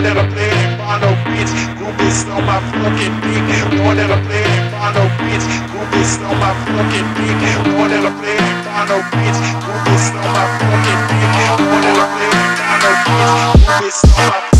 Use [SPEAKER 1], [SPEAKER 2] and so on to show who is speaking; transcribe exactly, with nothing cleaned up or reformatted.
[SPEAKER 1] One that I play it by no bitch. Groupies on my fucking dick. One that I play it by no bitch. Groupies on my fucking dick. One that I play it by no bitch. Groupies on my fucking dick. One that I play it by no bitch. Groupies on my